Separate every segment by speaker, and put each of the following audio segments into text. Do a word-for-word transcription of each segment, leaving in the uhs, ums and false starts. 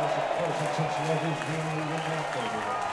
Speaker 1: Because of course, since love is being we will not go to it.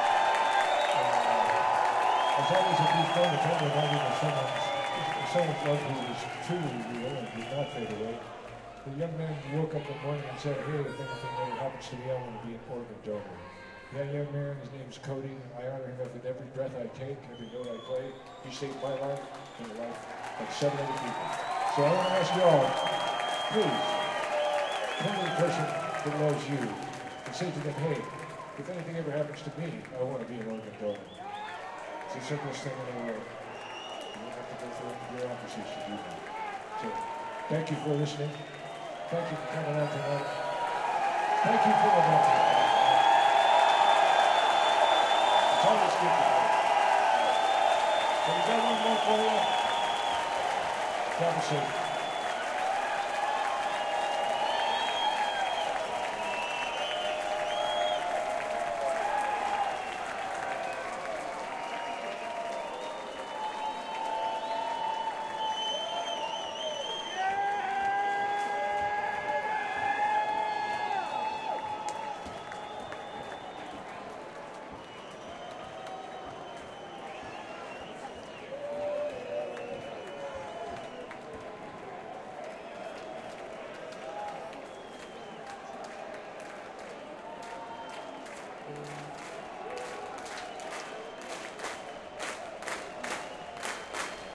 Speaker 1: It's always a deep fun to tell me about it someone's, someone's love who is truly real and did not fade away. The young man woke up one morning and said, hey, if anything ever happens to me, I want to be an organ donor. That young man, his name's Cody. I honor him with every breath I take, every note I play. He saved my life and the life of seven other people. So I want to ask you all, please, turn to the person that loves you and say to them, hey, if anything ever happens to me, I want to be an organ donor. It's the simplest thing in the world. You don't have to go through bureaucracies to do that. So, thank you for listening. Thank you for coming out tonight. Thank you for the love. It's always good to be. So we got one more for you. Have a seat.